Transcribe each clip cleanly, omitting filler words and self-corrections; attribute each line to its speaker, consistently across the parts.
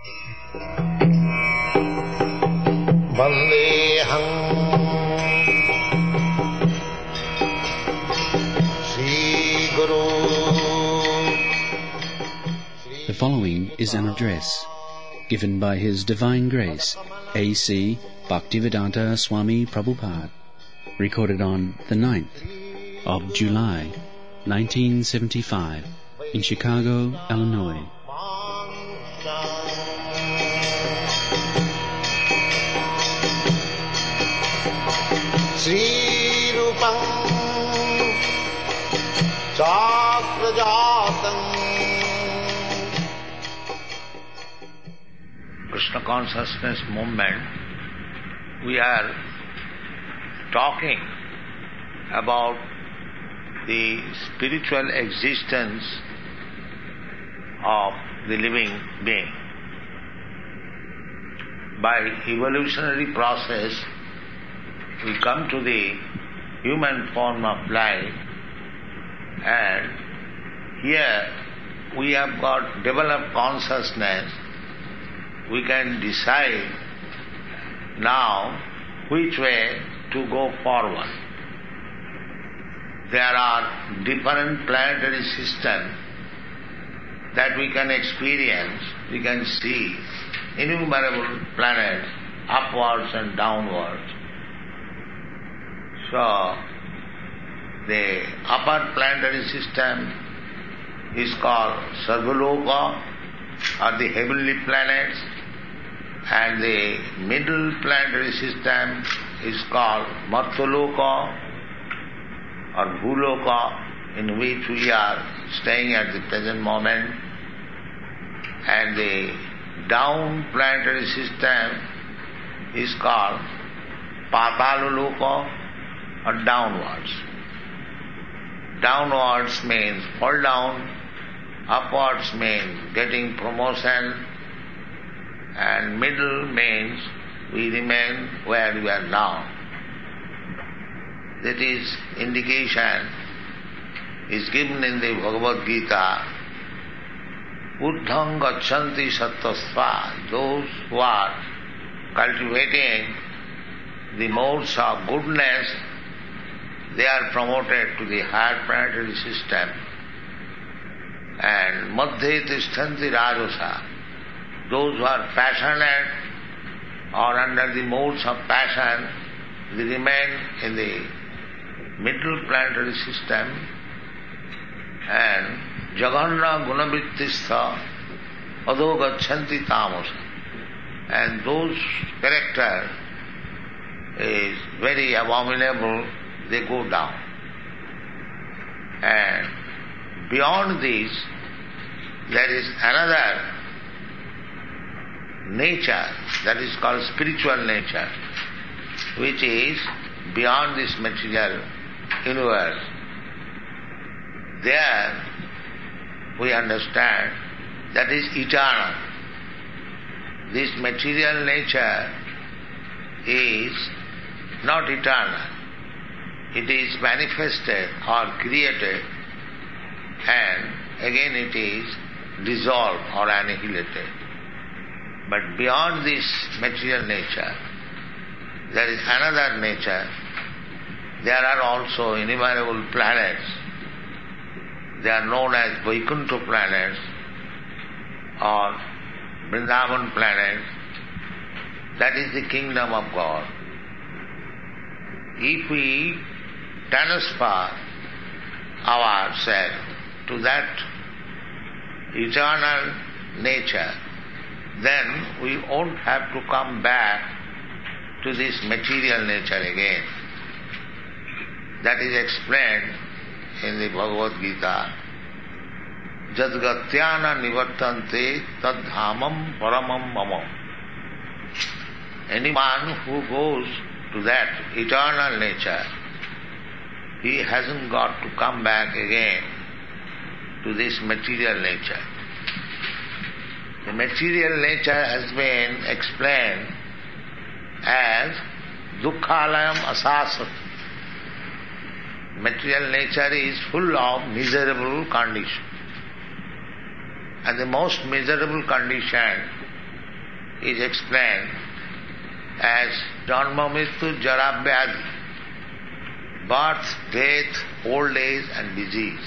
Speaker 1: Vandeham Sri Guru.
Speaker 2: The following is an address given by His Divine Grace A.C. Bhaktivedanta Swami Prabhupada, recorded on the 9th of July 1975 in Chicago, Illinois.
Speaker 1: Sri Rupam Chakrajatam.
Speaker 3: Krishna consciousness movement, we are talking about the spiritual existence of the living being. By evolutionary process, we come to the human form of life, and here we have got developed consciousness. We can decide now which way to go forward. There are different planetary systems that we can experience. We can see innumerable planets upwards and downwards. So, the upper planetary system is called Sarvaloka, or the heavenly planets, and the middle planetary system is called Martaloka or Bhuloka, in which we are staying at the present moment, and the down planetary system is called Patalaloka or downwards. Downwards means fall down, upwards means getting promotion, and middle means we remain where we are now. That is indication is given in the Bhagavad Gita. Uddham gachanti sattasva, those who are cultivating the modes of goodness, they are promoted to the higher planetary system. And madhye tishtanti rajosa, those who are passionate or under the modes of passion, they remain in the middle planetary system. And jaganna gunavittistha adho gachanti tamasa, and those character is very abominable, they go down. And beyond this, there is another nature that is called spiritual nature, which is beyond this material universe. There we understand that is eternal. This material nature is not eternal. It is manifested or created, and again it is dissolved or annihilated. But beyond this material nature, there is another nature. There are also innumerable planets. They are known as Vaikuntha planets or Vrindavan planets. That is the kingdom of God. If we transfer ourselves to that eternal nature, then we won't have to come back to this material nature again. That is explained in the Bhagavad Gita. Jadgatyana nivartante tadhamam paramam mamam. Anyone who goes to that eternal nature, he hasn't got to come back again to this material nature. The material nature has been explained as dukkhalayam asasat. Material nature is full of miserable condition. And the most miserable condition is explained as Janma Mrityu Jara Vyadhi, birth, death, old age and disease.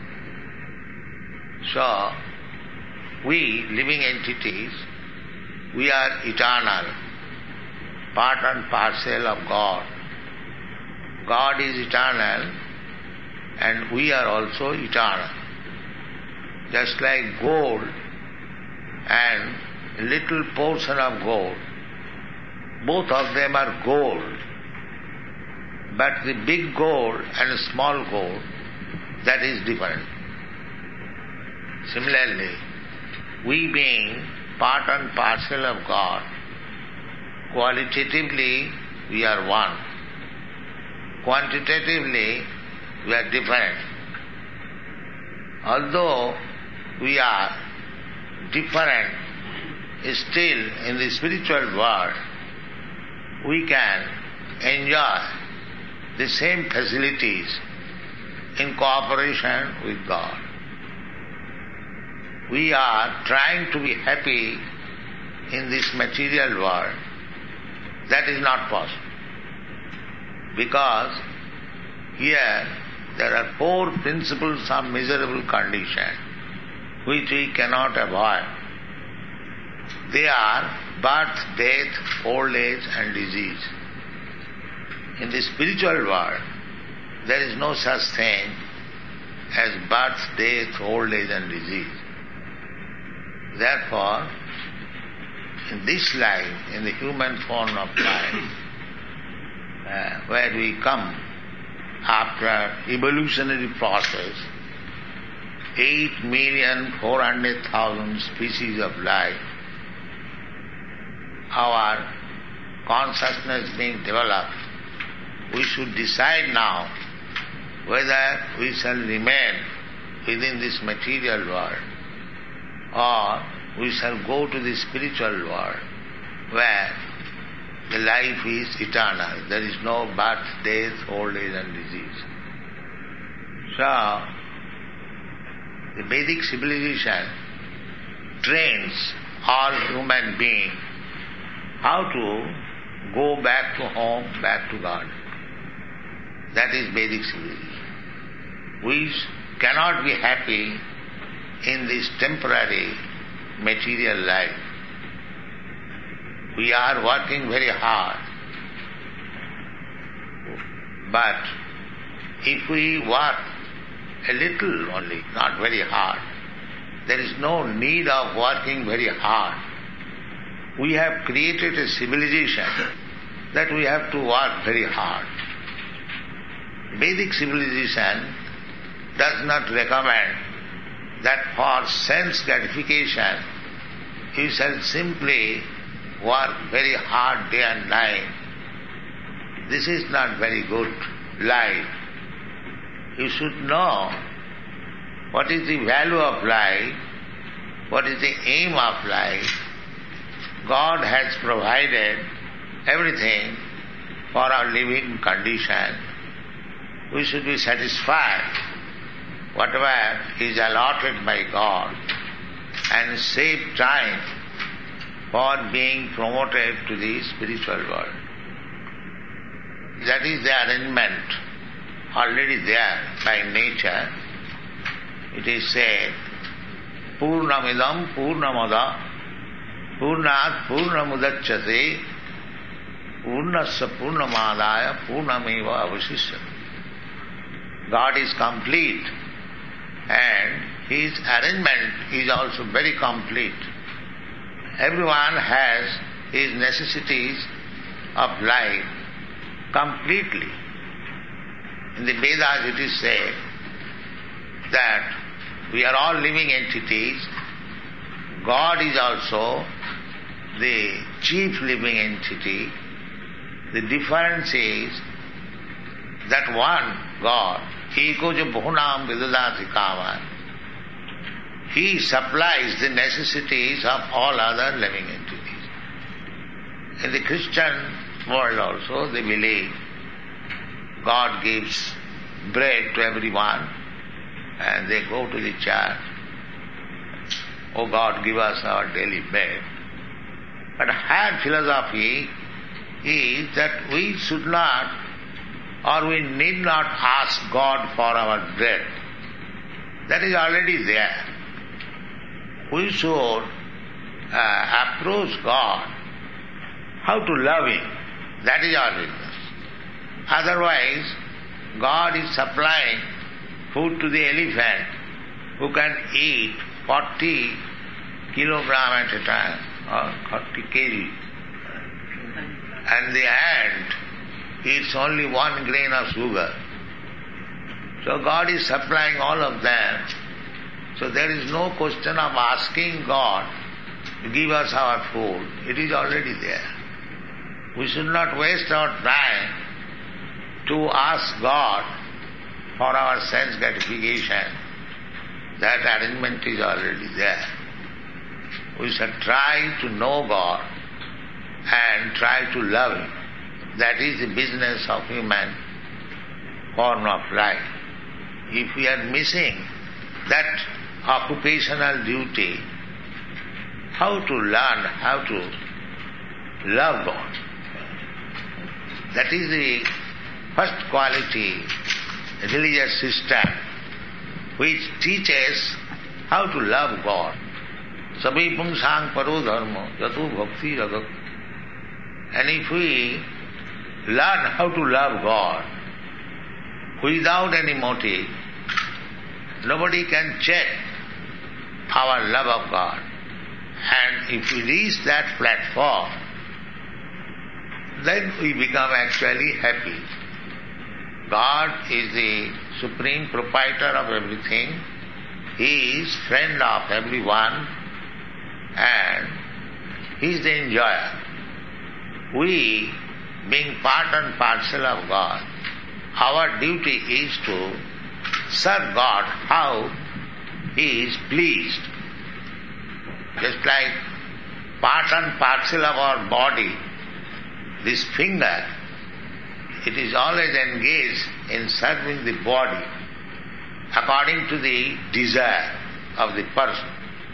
Speaker 3: So, we living entities, we are eternal, part and parcel of God. God is eternal and we are also eternal. Just like gold and a little portion of gold, both of them are gold. But the big gold and small gold, that is different. Similarly, we being part and parcel of God, qualitatively we are one. Quantitatively we are different. Although we are different, still in the spiritual world we can enjoy the same facilities in cooperation with God. We are trying to be happy in this material world. That is not possible. Because here there are 4 principles of miserable condition which we cannot avoid. They are birth, death, old age and disease. In the spiritual world, there is no such thing as birth, death, old age and disease. Therefore, in this life, in the human form of life, where we come after evolutionary process, 8,400,000 species of life, our consciousness being developed, we should decide now whether we shall remain within this material world or we shall go to the spiritual world where the life is eternal. There is no birth, death, old age and disease. So, the Vedic civilization trains all human beings how to go back to home, back to God. That is Vedic civilization. We cannot be happy in this temporary material life. We are working very hard. But if we work a little only, not very hard, there is no need of working very hard. We have created a civilization that we have to work very hard. Vedic civilization does not recommend that for sense gratification you shall simply work very hard day and night. This is not very good life. You should know what is the value of life, what is the aim of life. God has provided everything for our living condition. We should be satisfied whatever is allotted by God and save time for being promoted to the spiritual world. That is the arrangement already there by nature. It is said, Purnamidam Purnamada Purnat Purnamudachyate Purnasya Purnamadaya Purnameva Avasishyate. God is complete and His arrangement is also very complete. Everyone has his necessities of life completely. In the Vedas it is said that we are all living entities. God is also the chief living entity. The difference is that one God, Eko jo bahunam vidadati kama, He supplies the necessities of all other living entities. In the Christian world also they believe God gives bread to everyone and they go to the church. Oh God, give us our daily bread. But higher philosophy is that we should not or we need not ask God for our bread. That is already there. We should approach God, how to love Him. That is our business. Otherwise, God is supplying food to the elephant who can eat 40 kilograms at a time or 40 kg. And the ant eats only 1 grain of sugar. So God is supplying all of them. So there is no question of asking God to give us our food. It is already there. We should not waste our time to ask God for our sense gratification. That arrangement is already there. We should try to know God and try to love Him. That is the business of human form of life. If we are missing that occupational duty, how to learn how to love God? That is the first quality religious system which teaches how to love God. Sabhi pungsang paro dharma yatu bhakti ragat. And if we learn how to love God without any motive, nobody can check our love of God. And if we reach that platform, then we become actually happy. God is the supreme proprietor of everything. He is friend of everyone and He is the enjoyer. We, being part and parcel of God, our duty is to serve God how He is pleased. Just like part and parcel of our body, this finger, it is always engaged in serving the body according to the desire of the person.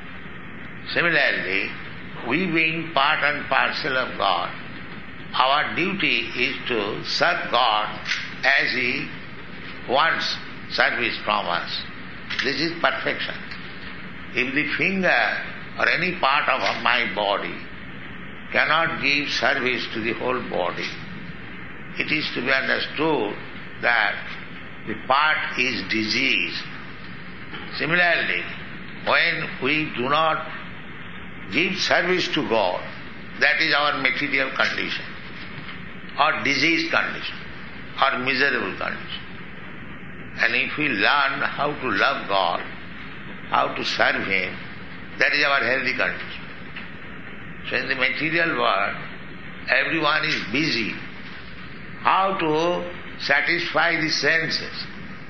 Speaker 3: Similarly, we being part and parcel of God, our duty is to serve God as He wants service from us. This is perfection. If the finger or any part of my body cannot give service to the whole body, it is to be understood that the part is diseased. Similarly, when we do not give service to God, that is our material condition, or diseased condition, or miserable condition. And if we learn how to love God, how to serve Him, that is our healthy condition. So in the material world, everyone is busy how to satisfy the senses.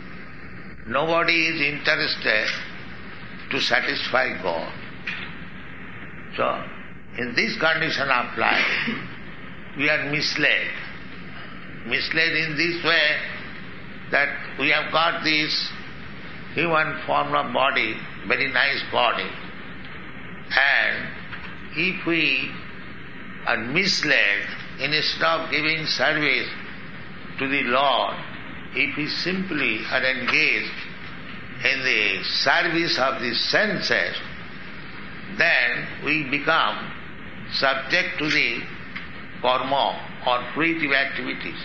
Speaker 3: Nobody is interested to satisfy God. So, in this condition of life, we are misled. Misled in this way that we have got this human form of body, very nice body, and if we are misled, instead of giving service to the Lord, if we simply are engaged in the service of the senses, then we become subject to the karma or fruitive activities.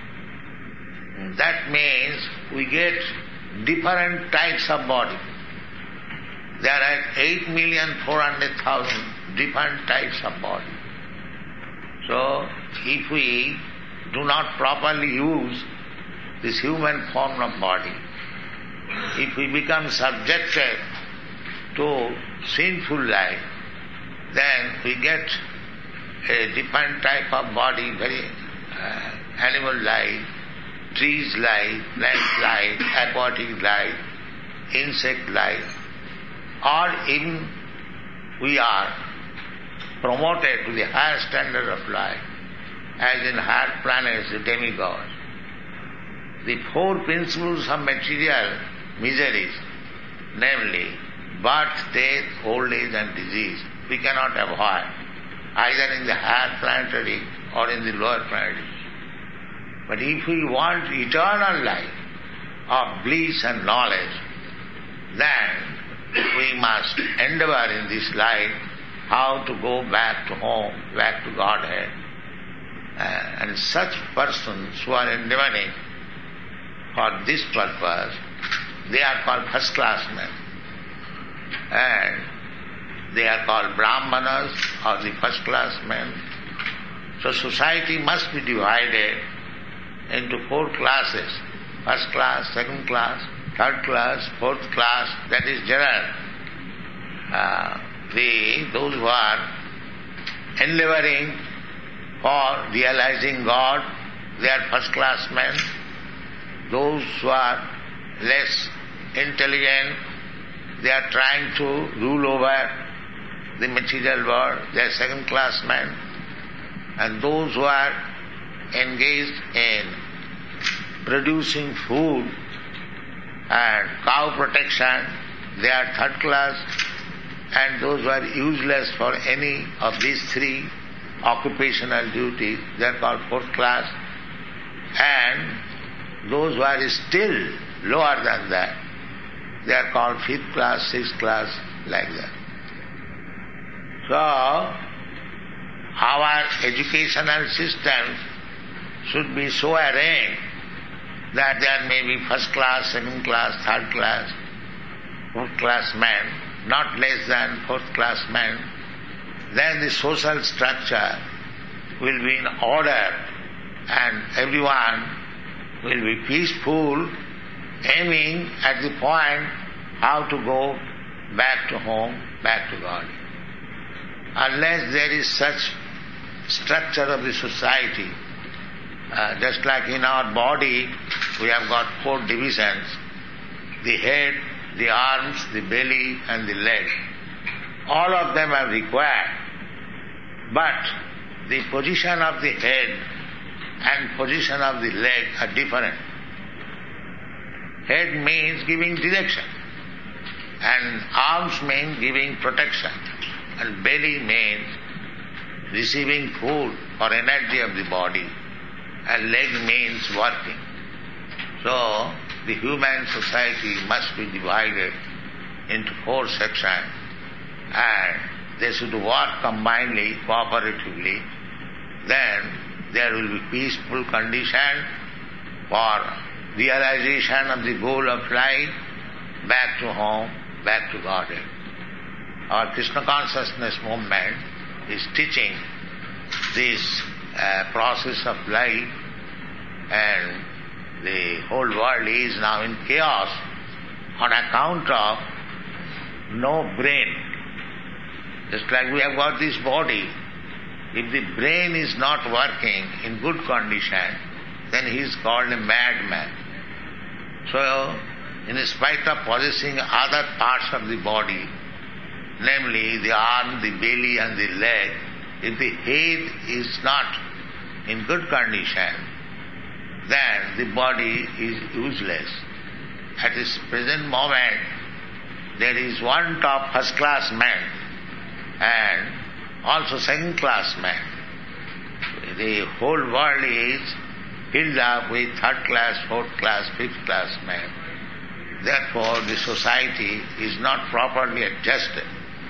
Speaker 3: That means we get different types of body. There are 8,400,000 different types of body. So, if we do not properly use this human form of body, if we become subjected to sinful life, then we get a different type of body, very animal life, trees life, plant life, aquatic life, insect life, or even we are promoted to the higher standard of life, as in higher planets, the demigods. The four principles of material miseries, namely birth, death, old age and disease, we cannot avoid either in the higher planetary or in the lower planetary. But if we want eternal life of bliss and knowledge, then we must endeavor in this life how to go back to home, back to Godhead. And such persons who are endeavoring for this purpose, they are called first-class men. And they are called Brahmanas or the first-class men. So society must be divided into 4 classes. First class, second class, third class, fourth class, that is general. Those who are endeavoring for realizing God, they are first class men. Those who are less intelligent, they are trying to rule over the material world, they are second class men. And those who are engaged in producing food and cow protection, they are third class. And those who are useless for any of these 3 occupational duties, they are called fourth class. And those who are still lower than that, they are called fifth class, sixth class, like that. So, our educational system should be so arranged that there may be first class, second class, third class, fourth class men, not less than fourth class men. Then the social structure will be in order and everyone will be peaceful, aiming at the point how to go back to home, back to God. Unless there is such structure of the society, just like in our body, we have got 4 divisions: the head, the arms, the belly and the leg. All of them are required, but the position of the head and position of the leg are different. Head means giving direction, and arms mean giving protection, and belly means receiving food or energy of the body, and leg means working. So, the human society must be divided into 4 sections, and they should work combinedly, cooperatively. Then there will be peaceful condition for realization of the goal of life, back to home, back to Godhead. Our Krishna consciousness movement is teaching this process of life, and the whole world is now in chaos on account of no brain. Just like we have got this body, if the brain is not working in good condition, then he is called a madman. So, in spite of possessing other parts of the body, namely the arm, the belly and the leg, if the head is not in good condition, then the body is useless. At this present moment, there is one top first-class man and also second-class man. The whole world is filled up with third-class, fourth-class, fifth-class men. Therefore, the society is not properly adjusted.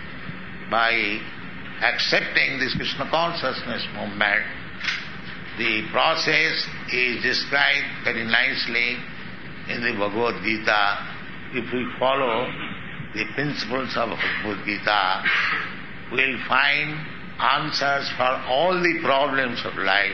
Speaker 3: By accepting this Krishna consciousness movement, the process is described very nicely in the Bhagavad Gita. If we follow the principles of Bhagavad Gita, we'll find answers for all the problems of life.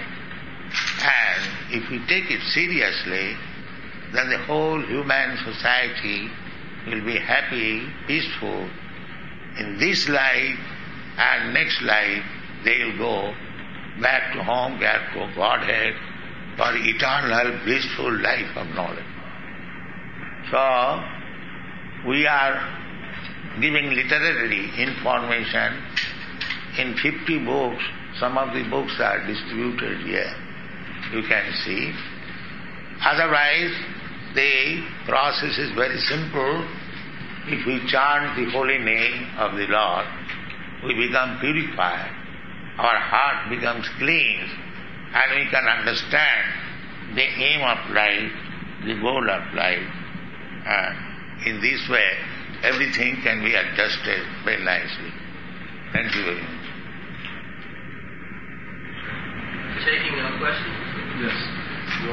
Speaker 3: And if we take it seriously, then the whole human society will be happy, peaceful. In this life and next life, they will go back to home, back to Godhead, for eternal, blissful life of knowledge. So, we are giving literary information in 50 books. Some of the books are distributed here. You can see. Otherwise, the process is very simple. If we chant the holy name of the Lord, we become purified. our heart becomes clean and we can understand the aim of life, the goal of life. In this way, everything can be adjusted very nicely. Thank you very much.
Speaker 4: Taking a question?
Speaker 5: Yes.
Speaker 4: You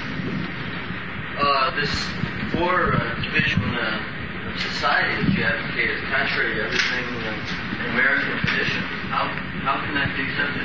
Speaker 4: are. This division of society that you advocate is contrary to everything in American tradition. How can that be accepted?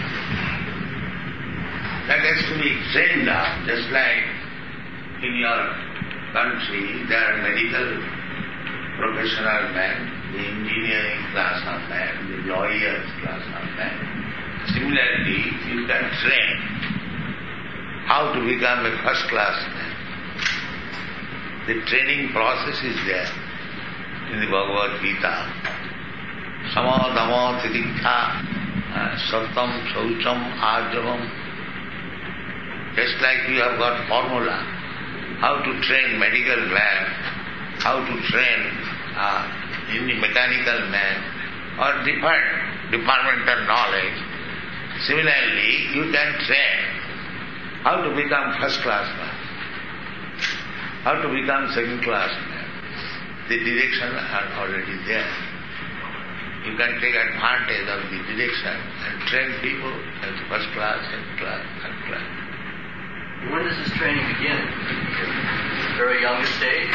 Speaker 3: That has to be trained up, just like in your country there are medical professional men, the engineering class of men, the lawyers class of men. Similarly, you can train how to become a first-class man. The training process is there in the Bhagavad Gita. Sama dhamma titikha satam saucham ajavam. Just like you have got formula, how to train medical man, how to train in the mechanical man, or different departmental knowledge. Similarly, you can train how to become first-class man, how to become second-class man. The direction are already there. You can take advantage of the direction and train people as first class, second class, third class.
Speaker 4: When does this training begin? At a very young stage?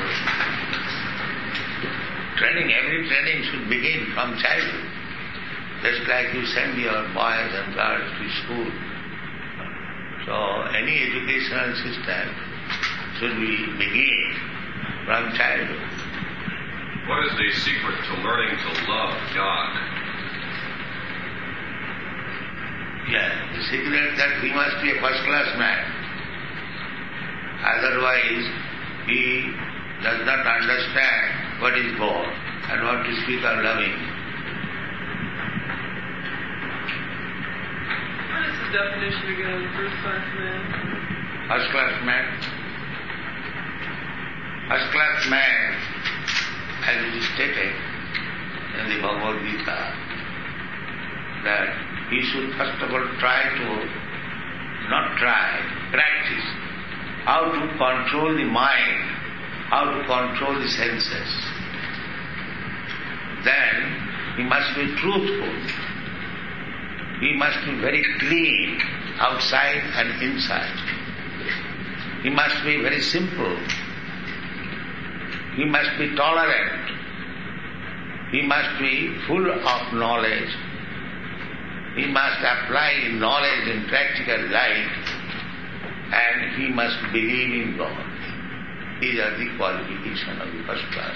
Speaker 3: Every training should begin from childhood. Just like you send your boys and girls to school. So any educational system should be begin from childhood.
Speaker 5: What is the secret to learning to love God?
Speaker 3: Yes, the secret that he must be a first-class man. Otherwise, he does not understand what is God and what to speak of loving.
Speaker 6: What is the definition again of first-class man?
Speaker 3: First-class man? First-class man, as it is stated in the Bhagavad Gita, that he should first of all practice how to control the mind, how to control the senses. Then he must be truthful. He must be very clean outside and inside. He must be very simple. He must be tolerant. He must be full of knowledge. He must apply knowledge in practical life, and he must believe in God. These are the qualifications of the first class.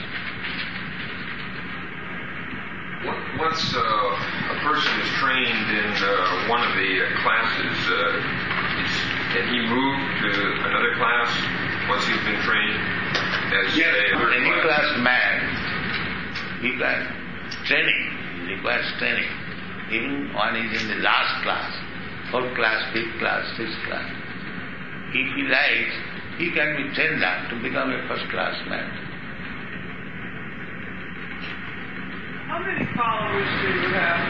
Speaker 5: Once a person is trained in one of the classes, can he move to another class once he's been trained?
Speaker 3: Yes, for any class man, he can training, he requires training. Even one is in the last class, 4th class, 5th class, 6th class. If he likes, he can be trained up to become a first-class man.
Speaker 6: How many followers do you have?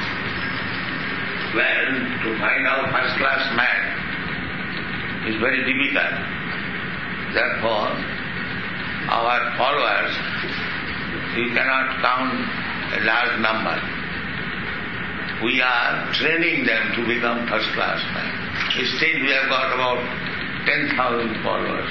Speaker 3: Well, to find out first-class man is very difficult. Therefore, our followers, we cannot count a large number. We are training them to become first-class men. Still, we have got about 10,000 followers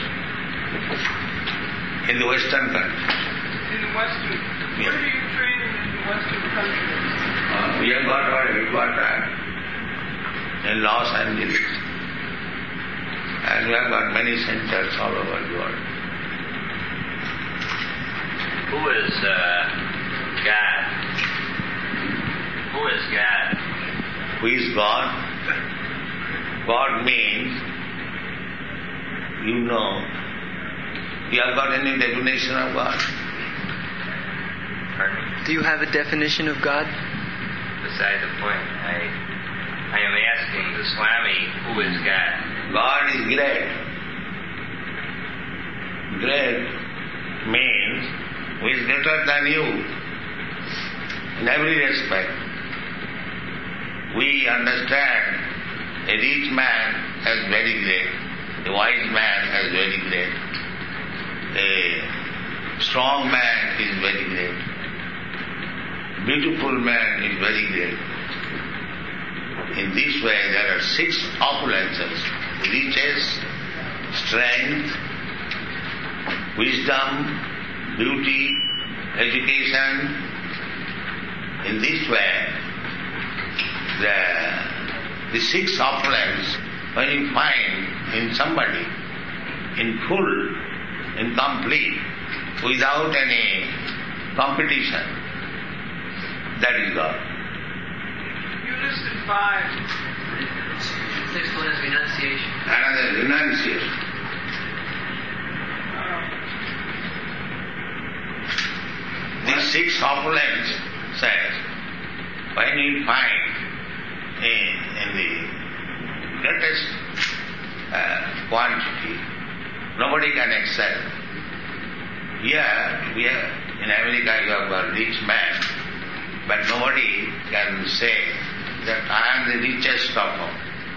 Speaker 3: in the Western countries.
Speaker 6: In the Western?
Speaker 3: Yes.
Speaker 6: Where are you training in the Western countries?
Speaker 3: We have got our headquarters in Los Angeles. And we have got many centers all over the world.
Speaker 4: Who is God? Who is God?
Speaker 3: Who is God? God means, you know, you have got any definition of God?
Speaker 4: Pardon?
Speaker 7: Do you have a definition of God?
Speaker 4: Beside the point, I am asking the Swami, who is God?
Speaker 3: God is great. Great means who is greater than you in every respect. we understand a rich man is very great, a wise man is very great, a strong man is very great, beautiful man is very great. In this way there are 6 opulences: riches, strength, wisdom, beauty, education. In this way, the 6 opulence, when you find in somebody, in full, in complete, without any competition, that is God.
Speaker 6: You listed 5.
Speaker 7: 6th one is renunciation.
Speaker 3: Another renunciation. These 6 opulence says, when you find in the greatest quantity, nobody can excel. Here in America you have a rich man, but nobody can say that I am the richest of all.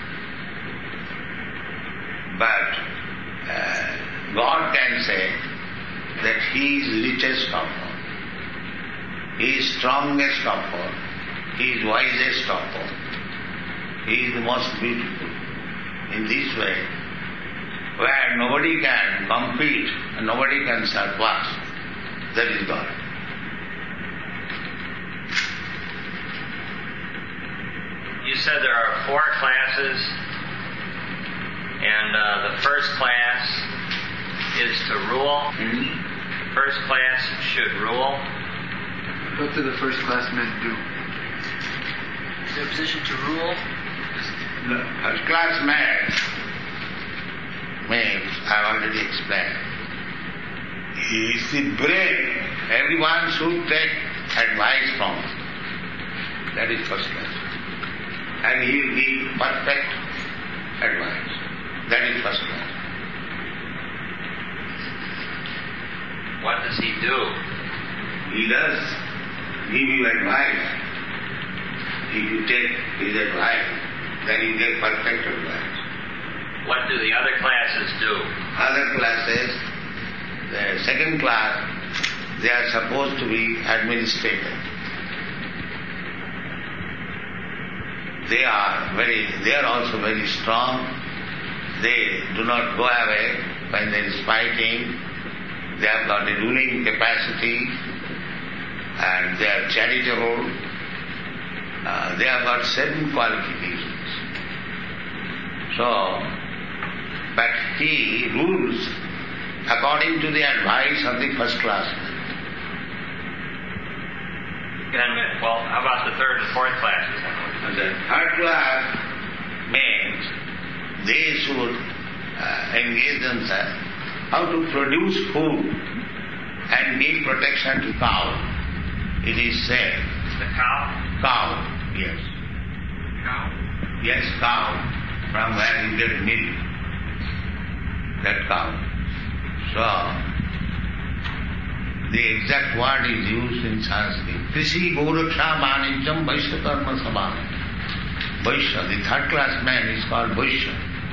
Speaker 3: But God can say that He is richest of all. He is strongest of all. He is wisest of all. He is the most beautiful. In this way, where nobody can compete and nobody can surpass, that is God.
Speaker 8: You said there are 4 classes, and the first class is to rule. First class should rule.
Speaker 7: What do the first class men do? Is their position to rule?
Speaker 3: The first class man means, I have already explained, he is the brain. Everyone should take advice from him. That is first class. And he will give perfect advice. That is first class.
Speaker 8: What does he do?
Speaker 3: He does give you advice. If you take his advice, then you get perfect advice.
Speaker 8: What do the other classes do?
Speaker 3: Other classes, the second class, they are supposed to be administrators. They are also very strong. They do not go away when there is fighting. They have got a ruling capacity and they are charitable. They have got certain qualifications. So, but he rules according to the advice of the first class.
Speaker 8: Well, how about the 3rd and 4th classes?
Speaker 3: The 3rd class means they should engage themselves how to produce food and give protection to cow. It is said.
Speaker 8: The cow?
Speaker 3: Cow, yes.
Speaker 8: Cow?
Speaker 3: Yes, cow, from where you get milk. That cow. So, the exact word is used in Sanskrit. Krishi Goraksha Vanicham Vaishya Karma Sabhana. Vaishya, the 3rd class man is called Vaishya.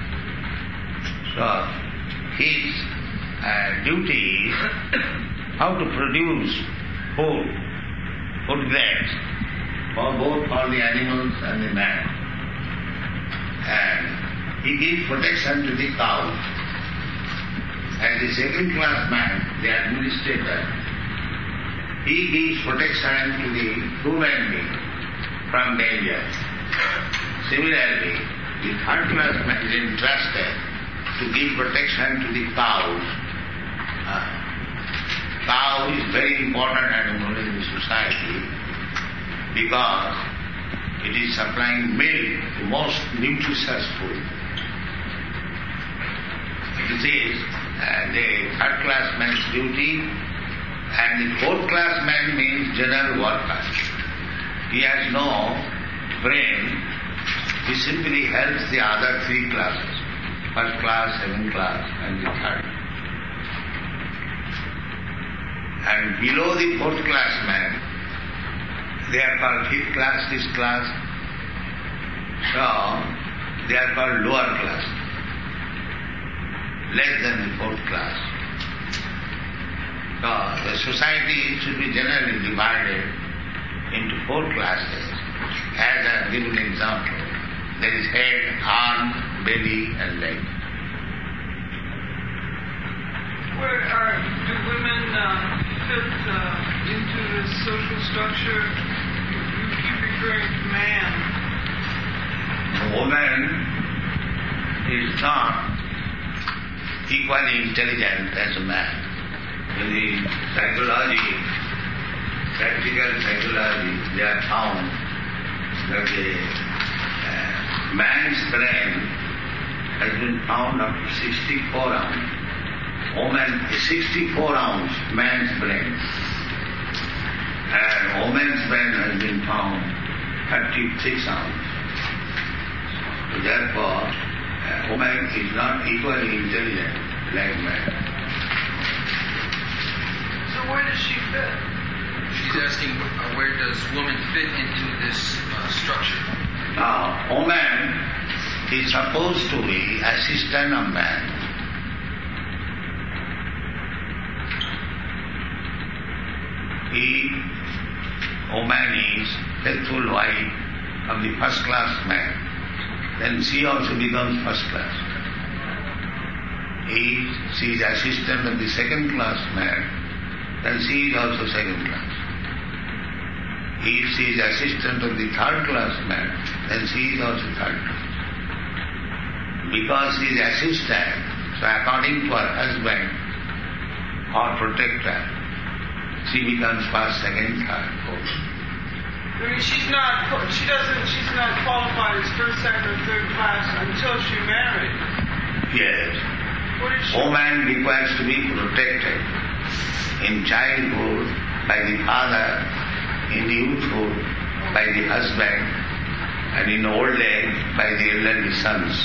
Speaker 3: So, his duty is how to produce food grains, both for the animals and the man. And he gives protection to the cow. And the 2nd class man, the administrator, he gives protection to the human being from danger. Similarly, the 3rd class man is entrusted to give protection to the cows. Cow is very important animal in the society because it is supplying milk, the most nutritious food. It is the 3rd class man's duty, and the 4th class man means general worker. He has no brain, he simply helps the other 3 classes, 1st class, 2nd class and the 3rd. And below the 4th class man, they are called 5th class, 6th class, So, they are called lower class, less than the fourth class. So, the society should be generally divided into four classes. As I have given an example, there is head, arm, belly and leg.
Speaker 6: Where do women fit into this social structure? You keep referring to man.
Speaker 3: A woman is not equally intelligent as a man. In the psychology, practical psychology, they have found that the man's brain has been found up to 64 ounce. Woman is 64 ounce, man's brain. And woman's brain has been found 36 ounce. So therefore, woman is not equally intelligent like man.
Speaker 6: So where does she fit?
Speaker 7: She's asking where does woman fit into this structure?
Speaker 3: Now, woman is supposed to be assistant of man. Woman is faithful wife of the first class man, then she also becomes first class. If she is assistant of the second class man, then she is also second class. If she is assistant of the third class man, then she is also third class. Because she is assistant, so according to her husband or protector, she becomes first, second, third, fourth.
Speaker 6: I mean, she's not qualified as first, second, or third class until she married.
Speaker 3: Yes.
Speaker 6: What is she?
Speaker 3: Woman requires to be protected in childhood by the father, in youthhood by the husband, and in old age by the elderly sons.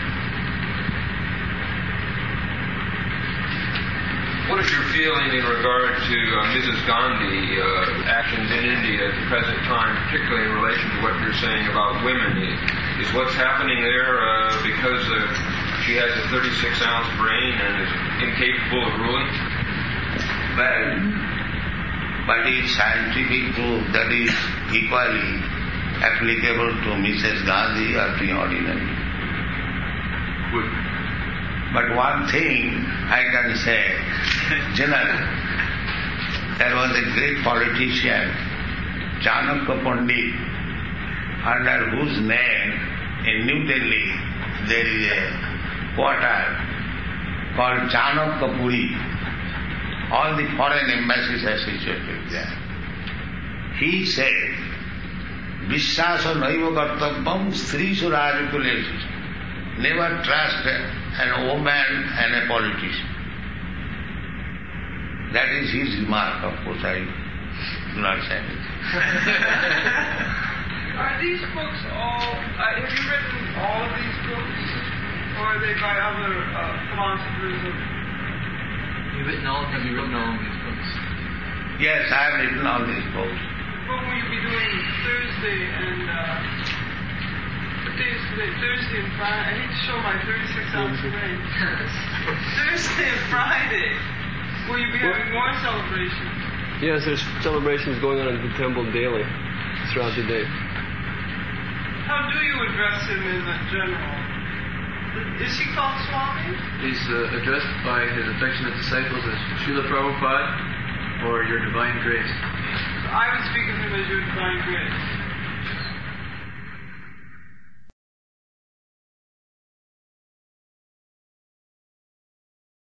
Speaker 5: What is your feeling in regard to Mrs. Gandhi actions in India at the present time, particularly in relation to what you're saying about women? Is what's happening there because she has a 36-ounce brain and is incapable of ruling?
Speaker 3: Well, but it's scientific proof that is equally applicable to Mrs. Gandhi or the ordinary. Good. But one thing I can say, generally, there was a great politician, Chanakya Pandit, under whose name in New Delhi there is a quarter called Chanakya Puri. All the foreign embassies are situated there. He said, Vishwasa naiva kartavyam strishu rajikulesu. Never trust a woman and a politician. That is his remark, of course. I do not say it.
Speaker 6: Are these books all, have you written all of these books? Or are they by other philosophers?
Speaker 7: Have you written all of these books?
Speaker 3: Yes, I have written all these books.
Speaker 6: What will you be doing Thursday and what day is today? Thursday and Friday. I need to show my 36-ounce brain. Thursday and Friday. Will you be having more celebrations?
Speaker 9: Yes, there's celebrations going on in the temple daily throughout the day.
Speaker 6: How do you address him in general? Is he called Swami?
Speaker 7: He's addressed by his affectionate disciples as Srila Prabhupada or Your Divine Grace.
Speaker 6: I would speak of him as Your Divine Grace.